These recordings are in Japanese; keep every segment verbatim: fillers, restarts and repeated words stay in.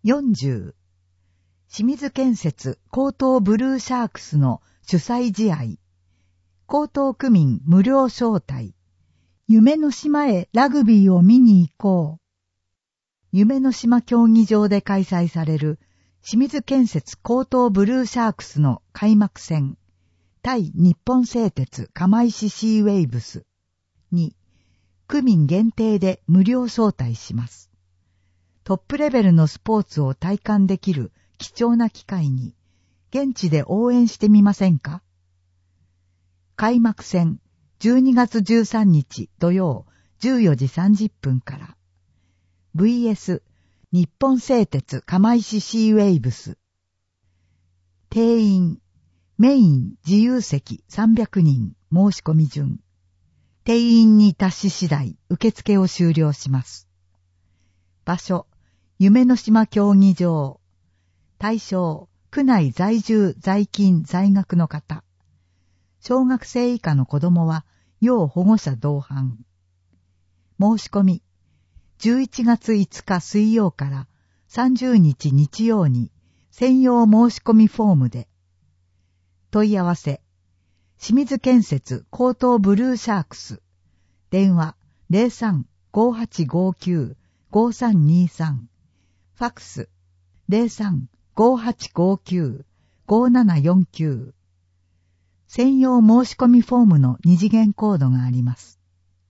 よんじゅう、清水建設江東ブルーシャークスの主催試合。江東区民無料招待。夢の島へラグビーを見に行こう。夢の島競技場で開催される清水建設江東ブルーシャークスの開幕戦。対日本製鉄釜石シーウェイブスに区民限定で無料招待します。トップレベルのスポーツを体感できる貴重な機会に現地で応援してみませんか？開幕戦じゅうにがつじゅうさんにち土曜じゅうよじさんじゅっぷんから ブイエス 日本製鉄釜石シーウェイブス。定員メイン自由席さんびゃくにん申し込み順。定員に達し次第受付を終了します。場所夢の島競技場。対象区内在住在勤在学の方。小学生以下の子供は要保護者同伴。申し込みじゅういちがついつか水曜からさんじゅうにち日曜に専用申し込みフォームで。問い合わせ清水建設江東ブルーシャークス。電話 ゼロさん ごーはちごーきゅう ごーさんにーさん。ファックス ゼロさん ごーはちごーきゅう ごーななよんきゅう。専用申し込みフォームの二次元コードがあります。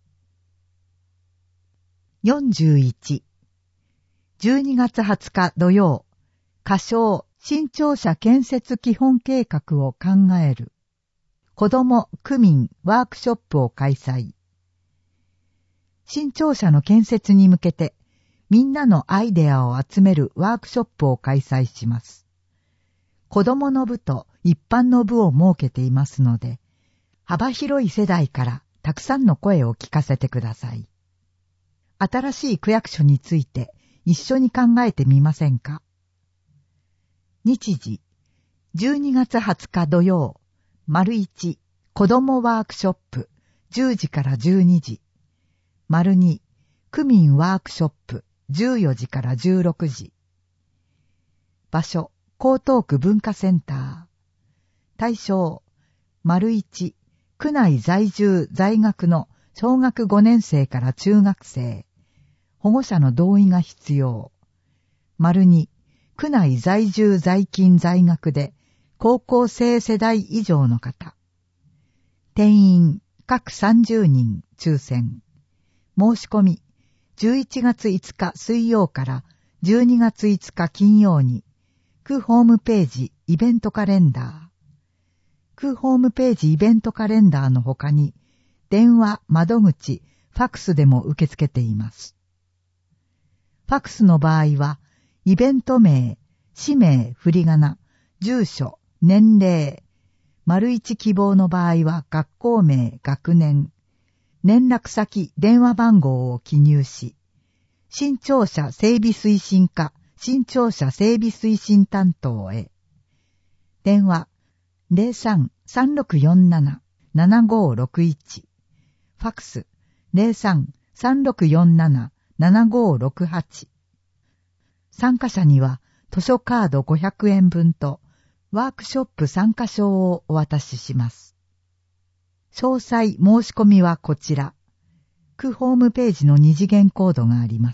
よんじゅういち、じゅうにがつはつか土曜、仮称新庁舎建設基本計画を考える子ども区民ワークショップを開催。新庁舎の建設に向けてみんなのアイデアを集めるワークショップを開催します。子供の部と一般の部を設けていますので、幅広い世代からたくさんの声を聞かせてください。新しい区役所について一緒に考えてみませんか？日時、じゅうにがつはつか土曜、丸一、子供ワークショップ、じゅうじからじゅうにじ。丸二、区民ワークショップ、じゅうよじからじゅうろくじ。場所、江東区文化センター。対象、丸一、区内在住在学の小学ごねんせいから中学生。保護者の同意が必要。丸二、区内在住在勤在学で高校生世代以上の方。定員、各さんじゅうにん抽選。申し込み、じゅういちがついつか水曜からじゅうにがついつか金曜に、区ホームページイベントカレンダー。区ホームページイベントカレンダーの他に、電話、窓口、ファックスでも受け付けています。ファックスの場合は、イベント名、氏名、振り仮名、住所、年齢、丸一希望の場合は学校名、学年、連絡先、電話番号を記入し、新庁舎整備推進課、新庁舎整備推進担当へ。電話、ゼロさん さんろくよんなな ななごろくいち。ファックス、ゼロさん さんろくよんなな ななごろくはち。参加者には図書カードごひゃくえんぶんとワークショップ参加証をお渡しします。詳細申し込みはこちら。区ホームページの二次元コードがあります。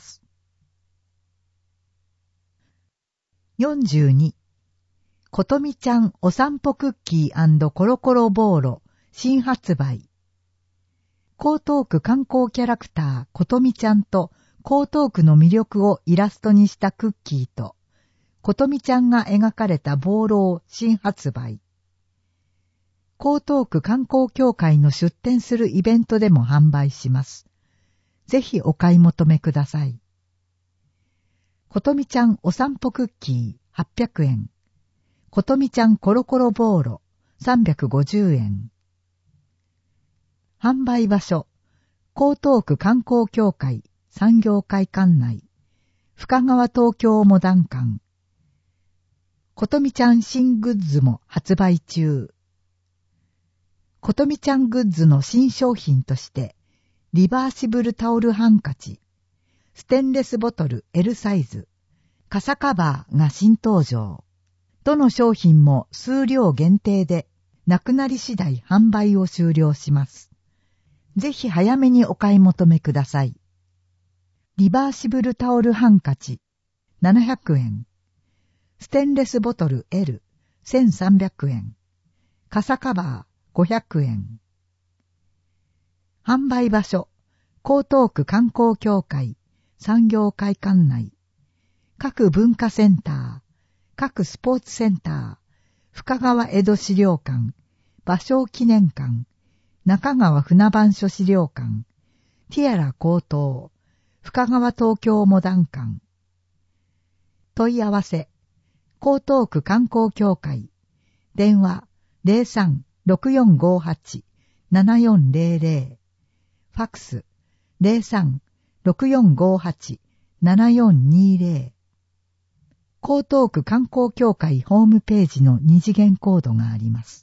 よんじゅうに、ことみちゃんお散歩クッキー&コロコロボーロ新発売。江東区観光キャラクターことみちゃんと江東区の魅力をイラストにしたクッキーと、ことみちゃんが描かれたボーロを新発売。江東区観光協会の出展するイベントでも販売します。ぜひお買い求めください。ことみちゃんお散歩クッキーはっぴゃくえん。ことみちゃんコロコロボーロさんびゃくごじゅうえん。販売場所、江東区観光協会産業会館内、深川東京モダン館。ことみちゃん新グッズも発売中。ことみちゃんグッズの新商品として、リバーシブルタオルハンカチ、ステンレスボトル L サイズ、 傘カバーが新登場。どの商品も数量限定で、なくなり次第販売を終了します。ぜひ早めにお買い求めください。リバーシブルタオルハンカチ、ななひゃくえん。ステンレスボトル エル、せんさんびゃくえん。傘カバー、ごひゃくえん。販売場所、江東区観光協会、産業会館内。各文化センター、各スポーツセンター、深川江戸資料館、芭蕉記念館、中川船番所資料館、ティアラ高等、深川東京モダン館。問い合わせ、江東区観光協会、電話 ゼロさん ろくよんごはち ななよんゼロゼロ、ファックス ゼロさん ろくよんごはち ななよんにゼロ。江東区観光協会ホームページの二次元コードがあります。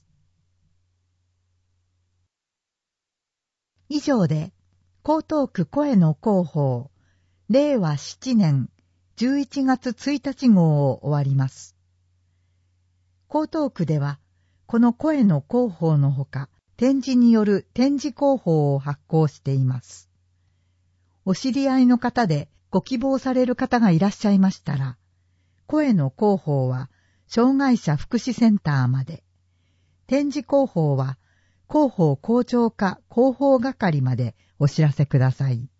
以上で、江東区声の広報、れいわなねんじゅういちがつついたち号を終わります。江東区では、この声の広報のほか、展示による展示広報を発行しています。お知り合いの方でご希望される方がいらっしゃいましたら、声の広報は障害者福祉センターまで、展示広報は広報広聴課広報係までお知らせください。